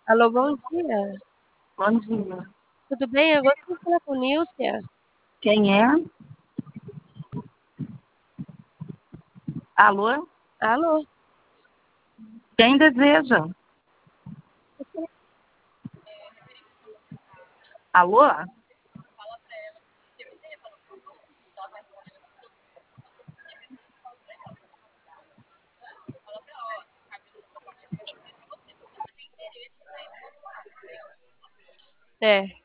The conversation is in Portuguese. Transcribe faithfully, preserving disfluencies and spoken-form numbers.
Alô, bom dia. Bom dia. Tudo bem? Eu gostaria de falar com Nílcia. Quem é? Alô? Alô? Quem deseja? Alô? É.